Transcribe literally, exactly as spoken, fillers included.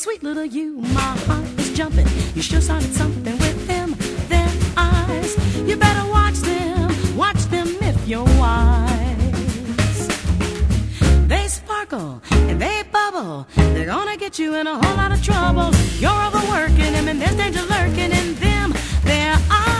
sweet little you. My heart is jumping. You sure started something with them, their eyes. You better watch them, watch them if you're wise. They sparkle and they bubble. They're gonna get you in a whole lot of trouble. You're overworking them and there's danger lurking in them, their eyes.